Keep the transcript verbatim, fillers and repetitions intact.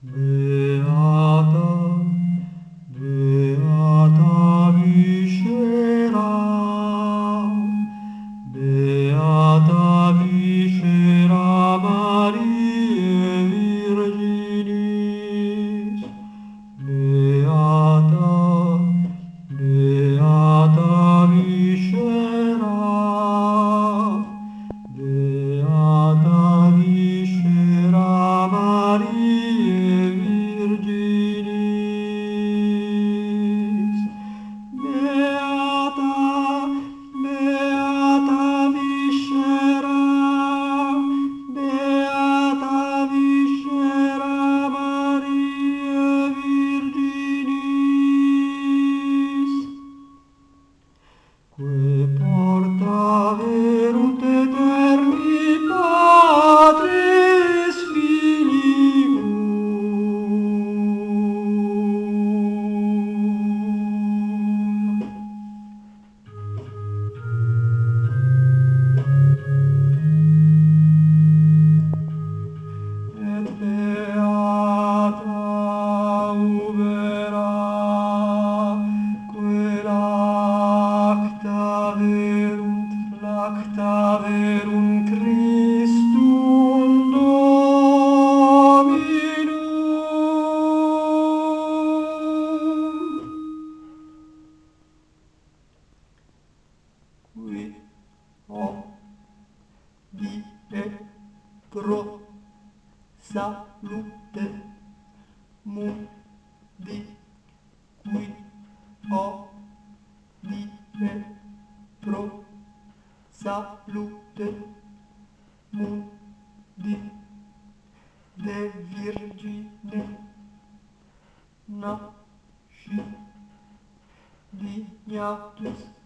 Beata, beata viscera, beata viscera Mariae Virginis, beata, beata viscera, beata viscera Mariae Virginis, beata, beata viscera, beata viscera Mariae Virginis, que porta verunt aeterni Patris Filium. Et beata ubera, que lacta verunt, lacta verunt Christum Dominum, qui odie pro salute mundi, qui odie pro salute mundi, de Virgine nasci dignatus